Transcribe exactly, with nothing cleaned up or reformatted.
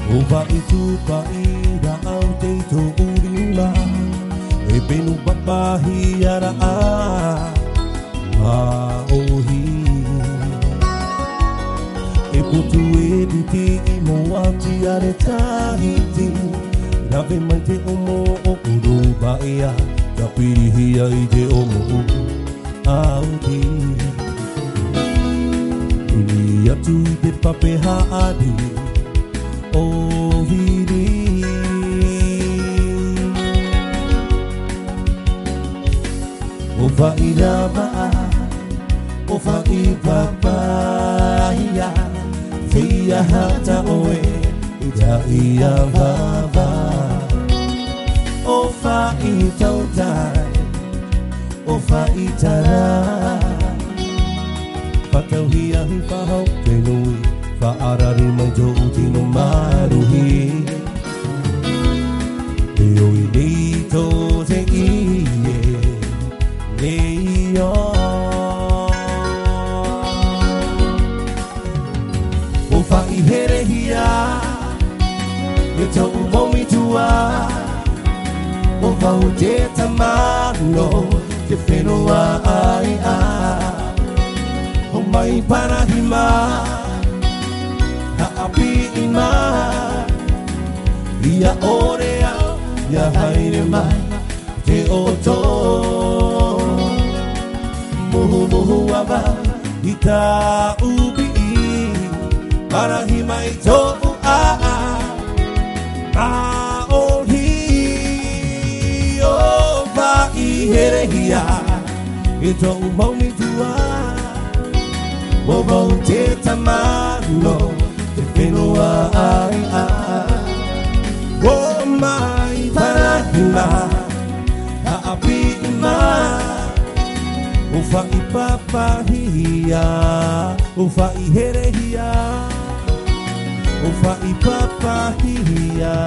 Ova itu paira au te to urima e penu papahiara a ohi e putu e diti i moati are tahiti rave mai te omo o uru baia ka pirihia i te omo auti uni atu i te pape haadi o viri o vai rava o vai papaya fia hata oe ita ia vava o vai tautai o vai tara patauhia hi pahau te nui Whaarare mai tō tino maruhi Te oi nei tō te ie Nei o O whai here hia E tō momi tua O whau te tamano Te whenua ai a O mai parahima Api ima Ia orea Ia haere mai Te oto Muhu muhu ava I ta ubi Parahi mai tohu a Maohi O vai here hia I tō maumi tua O vau te tamano Whenua ai a O mai parahima A api ima O whai papahia O whai herehia O whai papahia